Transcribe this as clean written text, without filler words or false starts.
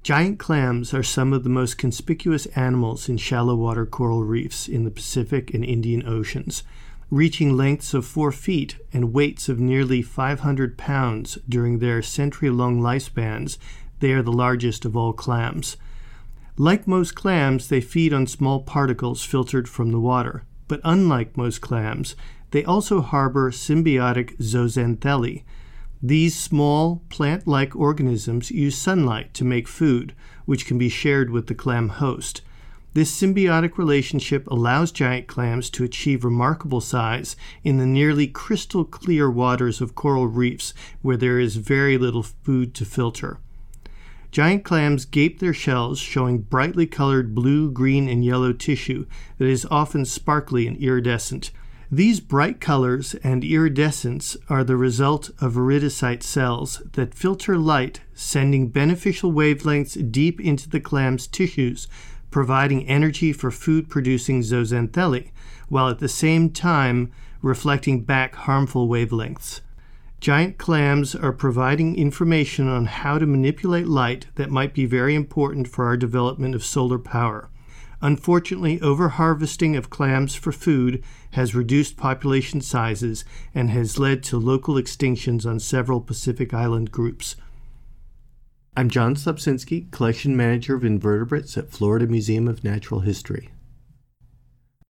Giant clams are some of the most conspicuous animals in shallow water coral reefs in the Pacific and Indian Oceans, reaching lengths of 4 feet and weights of nearly 500 pounds during their century-long lifespans. They are the largest of all clams. Like most clams, they feed on small particles filtered from the water, but unlike most clams, they also harbor symbiotic zooxanthellae. These small, plant-like organisms use sunlight to make food, which can be shared with the clam host. This symbiotic relationship allows giant clams to achieve remarkable size in the nearly crystal-clear waters of coral reefs where there is very little food to filter. Giant clams gape their shells, showing brightly colored blue, green, and yellow tissue that is often sparkly and iridescent. These bright colors and iridescence are the result of iridocyte cells that filter light, sending beneficial wavelengths deep into the clam's tissues, providing energy for food-producing zooxanthellae, while at the same time reflecting back harmful wavelengths. Giant clams are providing information on how to manipulate light that might be very important for our development of solar power. Unfortunately, overharvesting of clams for food has reduced population sizes and has led to local extinctions on several Pacific Island groups. I'm John Slupczynski, Collection Manager of Invertebrates at Florida Museum of Natural History.